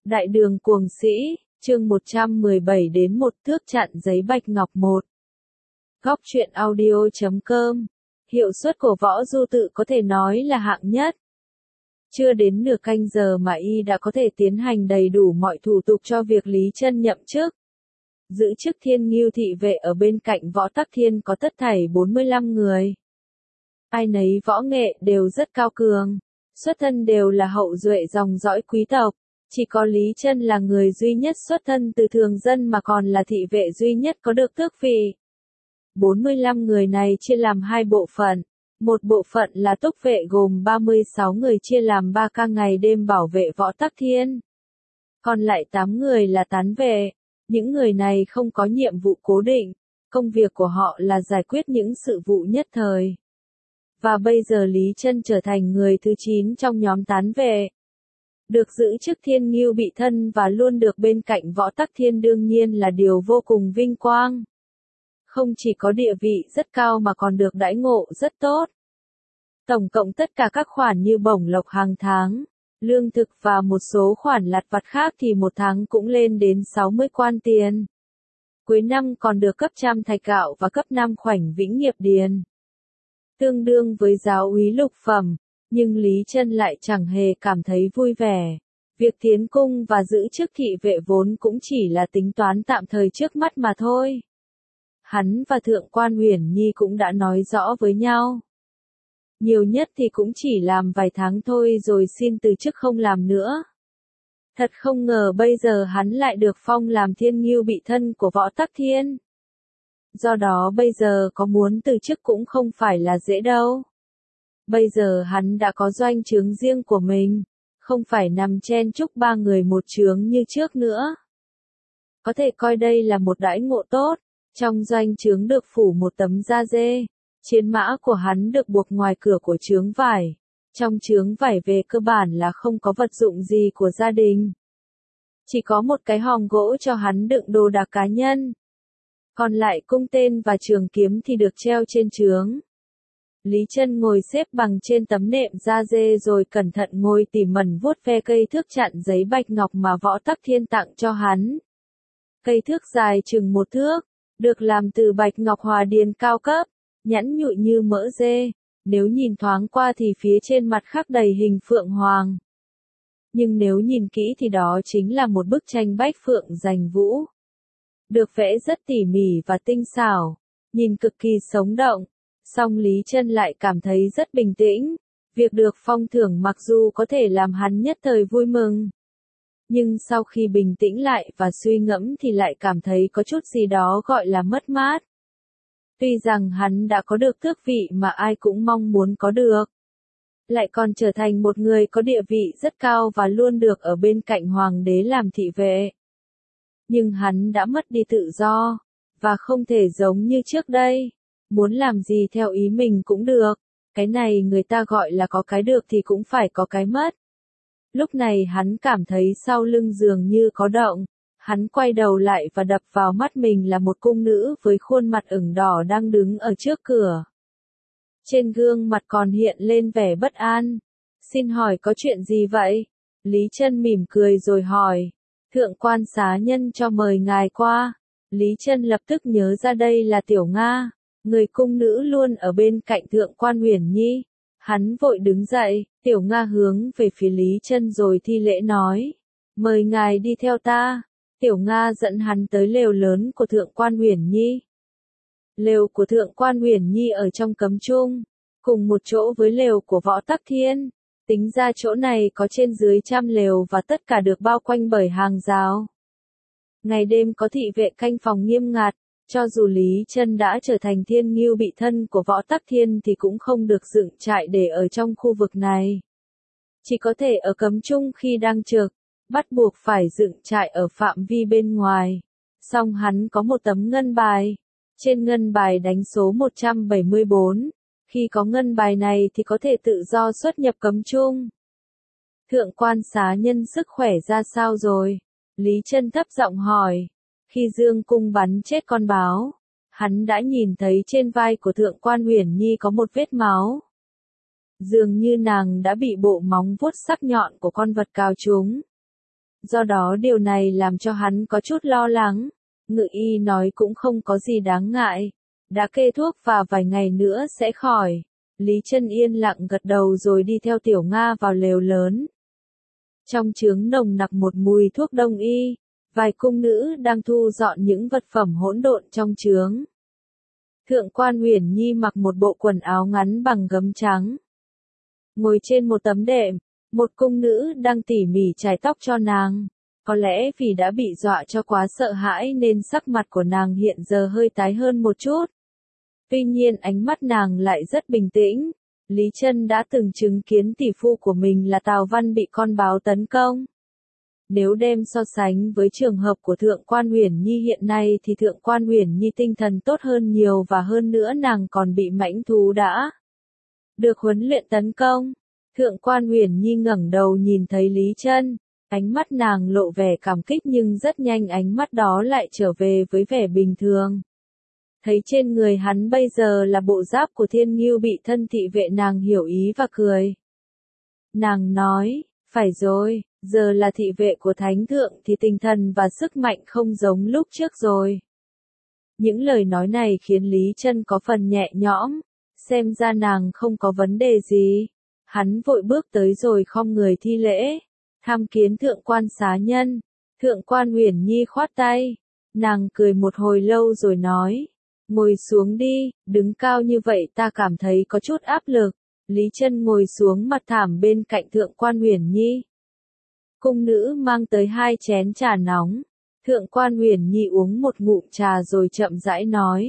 Đại đường cuồng sĩ, chương 117 đến một thước chặn giấy bạch ngọc 1. Góc truyện audio.com. Hiệu suất của Võ Du Tự có thể nói là hạng nhất. Chưa đến nửa canh giờ mà y đã có thể tiến hành đầy đủ mọi thủ tục cho việc Lý Chân nhậm chức. Giữ chức Thiên Ngưu thị vệ ở bên cạnh Võ Tắc Thiên có tất thảy 45 người. Ai nấy võ nghệ đều rất cao cường, xuất thân đều là hậu duệ dòng dõi quý tộc. Chỉ có Lý Chân là người duy nhất xuất thân từ thường dân mà còn là thị vệ duy nhất có được tước vị. 45 người này chia làm hai bộ phận. Một bộ phận là túc vệ gồm 36 người chia làm 3 ca ngày đêm bảo vệ Võ Tắc Thiên. Còn lại 8 người là tán vệ. Những người này không có nhiệm vụ cố định, công việc của họ là giải quyết những sự vụ nhất thời. Và bây giờ Lý Chân trở thành người thứ 9 trong nhóm tán vệ. Được giữ chức Thiên Ngưu bị thân và luôn được bên cạnh Võ Tắc Thiên đương nhiên là điều vô cùng vinh quang. Không chỉ có địa vị rất cao mà còn được đãi ngộ rất tốt. Tổng cộng tất cả các khoản như bổng lộc hàng tháng, lương thực và một số khoản lặt vặt khác thì một tháng cũng lên đến 60 quan tiền. Cuối năm còn được cấp trăm thạch gạo và cấp 5 khoảnh vĩnh nghiệp điền. Tương đương với giáo úy lục phẩm. Nhưng Lý Chân lại chẳng hề cảm thấy vui vẻ. Việc tiến cung và giữ chức thị vệ vốn cũng chỉ là tính toán tạm thời trước mắt mà thôi. Hắn và Thượng quan Uyển Nhi cũng đã nói rõ với nhau. Nhiều nhất thì cũng chỉ làm vài tháng thôi rồi xin từ chức không làm nữa. Thật không ngờ bây giờ hắn lại được phong làm Thiên Ngưu bị thân của Võ Tắc Thiên. Do đó bây giờ có muốn từ chức cũng không phải là dễ đâu. Bây giờ hắn đã có doanh trướng riêng của mình, không phải nằm chen chúc 3 người một trướng như trước nữa. Có thể coi đây là một đãi ngộ tốt, trong doanh trướng được phủ một tấm da dê, chiến mã của hắn được buộc ngoài cửa của trướng vải. Trong trướng vải về cơ bản là không có vật dụng gì của gia đình. Chỉ có một cái hòm gỗ cho hắn đựng đồ đạc cá nhân. Còn lại cung tên và trường kiếm thì được treo trên trướng. Lý Chân ngồi xếp bằng trên tấm nệm da dê rồi cẩn thận ngồi tỉ mẩn vuốt ve cây thước chặn giấy bạch ngọc mà Võ Tắc Thiên tặng cho hắn. Cây thước dài chừng 1 thước, được làm từ bạch ngọc hòa điền cao cấp, nhẵn nhụi như mỡ dê, nếu nhìn thoáng qua thì phía trên mặt khắc đầy hình phượng hoàng. Nhưng nếu nhìn kỹ thì đó chính là một bức tranh bách phượng giành vũ. Được vẽ rất tỉ mỉ và tinh xảo, nhìn cực kỳ sống động. Song Lý Chân lại cảm thấy rất bình tĩnh, việc được phong thưởng mặc dù có thể làm hắn nhất thời vui mừng. Nhưng sau khi bình tĩnh lại và suy ngẫm thì lại cảm thấy có chút gì đó gọi là mất mát. Tuy rằng hắn đã có được tước vị mà ai cũng mong muốn có được. Lại còn trở thành một người có địa vị rất cao và luôn được ở bên cạnh hoàng đế làm thị vệ. Nhưng hắn đã mất đi tự do, và không thể giống như trước đây. Muốn làm gì theo ý mình cũng được, cái này người ta gọi là có cái được thì cũng phải có cái mất. Lúc này hắn cảm thấy sau lưng dường như có động, hắn quay đầu lại và đập vào mắt mình là một cung nữ với khuôn mặt ửng đỏ đang đứng ở trước cửa. Trên gương mặt còn hiện lên vẻ bất an. Xin hỏi có chuyện gì vậy? Lý Chân mỉm cười rồi hỏi. Thượng quan xá nhân cho mời ngài qua. Lý Chân lập tức nhớ ra đây là Tiểu Nga. Người cung nữ luôn ở bên cạnh Thượng quan Uyển Nhi. Hắn vội đứng dậy, Tiểu Nga hướng về phía Lý Chân rồi thi lễ nói. Mời ngài đi theo ta. Tiểu Nga dẫn hắn tới lều lớn của Thượng quan Uyển Nhi. Lều của Thượng quan Uyển Nhi ở trong cấm chung, cùng một chỗ với lều của Võ Tắc Thiên. Tính ra chỗ này có trên dưới 100 lều và tất cả được bao quanh bởi hàng rào. Ngày đêm có thị vệ canh phòng nghiêm ngặt. Cho dù Lý Chân đã trở thành Thiên Ngưu bị thân của Võ Tắc Thiên thì cũng không được dựng trại để ở trong khu vực này. Chỉ có thể ở cấm chung khi đang trực, bắt buộc phải dựng trại ở phạm vi bên ngoài. Song hắn có một tấm ngân bài. Trên ngân bài đánh số 174. Khi có ngân bài này thì có thể tự do xuất nhập cấm chung. Thượng quan xá nhân sức khỏe ra sao rồi? Lý Chân thấp giọng hỏi. Khi Dương Cung bắn chết con báo, hắn đã nhìn thấy trên vai của Thượng quan Uyển Nhi có một vết máu. Dường như nàng đã bị bộ móng vuốt sắc nhọn của con vật cào trúng. Do đó điều này làm cho hắn có chút lo lắng. Ngự y nói cũng không có gì đáng ngại. Đã kê thuốc và vài ngày nữa sẽ khỏi. Lý Chân yên lặng gật đầu rồi đi theo Tiểu Nga vào lều lớn. Trong chướng nồng nặc một mùi thuốc đông y. Vài cung nữ đang thu dọn những vật phẩm hỗn độn trong chướng. Thượng quan Uyển Nhi mặc một bộ quần áo ngắn bằng gấm trắng. Ngồi trên một tấm đệm, một cung nữ đang tỉ mỉ chải tóc cho nàng. Có lẽ vì đã bị dọa cho quá sợ hãi nên sắc mặt của nàng hiện giờ hơi tái hơn một chút. Tuy nhiên ánh mắt nàng lại rất bình tĩnh. Lý Chân đã từng chứng kiến tỷ phu của mình là Tào Văn bị con báo tấn công. Nếu đem so sánh với trường hợp của Thượng quan Uyển Nhi hiện nay thì Thượng quan Uyển Nhi tinh thần tốt hơn nhiều và hơn nữa nàng còn bị mãnh thú đã được huấn luyện tấn công. Thượng quan Uyển Nhi ngẩng đầu nhìn thấy Lý Chân, ánh mắt nàng lộ vẻ cảm kích nhưng rất nhanh ánh mắt đó lại trở về với vẻ bình thường. Thấy trên người hắn bây giờ là bộ giáp của Thiên Ngưu bị thân thị vệ, nàng hiểu ý và cười. Nàng nói, phải rồi, giờ là thị vệ của Thánh Thượng thì tinh thần và sức mạnh không giống lúc trước rồi. Những lời nói này khiến Lý Chân có phần nhẹ nhõm, xem ra nàng không có vấn đề gì. Hắn vội bước tới rồi khom người thi lễ, tham kiến Thượng quan xá nhân. Thượng quan Uyển Nhi khoát tay, nàng cười một hồi lâu rồi nói, ngồi xuống đi, đứng cao như vậy ta cảm thấy có chút áp lực. Lý Chân ngồi xuống mặt thảm bên cạnh Thượng quan Uyển Nhi. Cung nữ mang tới 2 chén trà nóng. Thượng quan Uyển Nhi uống một ngụm trà rồi chậm rãi nói.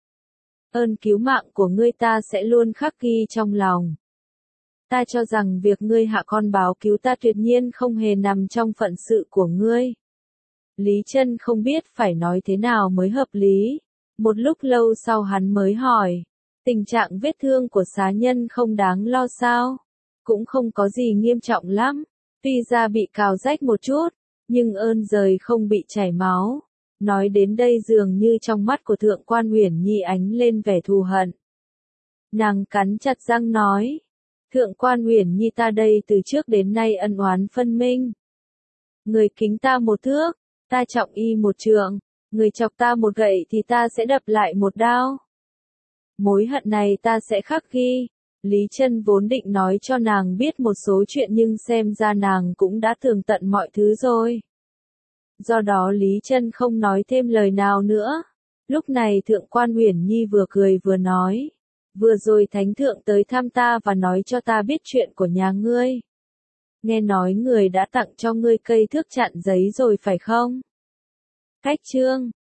Ơn cứu mạng của ngươi ta sẽ luôn khắc ghi trong lòng. Ta cho rằng việc ngươi hạ con báo cứu ta tuyệt nhiên không hề nằm trong phận sự của ngươi. Lý Chân không biết phải nói thế nào mới hợp lý. Một lúc lâu sau hắn mới hỏi. Tình trạng vết thương của xá nhân không đáng lo sao? Cũng không có gì nghiêm trọng lắm. Tuy ra bị cào rách một chút, nhưng ơn giời không bị chảy máu. Nói đến đây dường như trong mắt của Thượng quan Uyển Nhi ánh lên vẻ thù hận. Nàng cắn chặt răng nói. Thượng quan Uyển Nhi ta đây từ trước đến nay ân oán phân minh. Người kính ta một thước, ta trọng y một trượng. Người chọc ta một gậy thì ta sẽ đập lại một đao. Mối hận này ta sẽ khắc ghi. Lý Chân vốn định nói cho nàng biết một số chuyện nhưng xem ra nàng cũng đã tường tận mọi thứ rồi. Do đó Lý Chân không nói thêm lời nào nữa. Lúc này Thượng quan Uyển Nhi vừa cười vừa nói. Vừa rồi Thánh Thượng tới thăm ta và nói cho ta biết chuyện của nhà ngươi. Nghe nói người đã tặng cho ngươi cây thước chặn giấy rồi phải không? Cách chương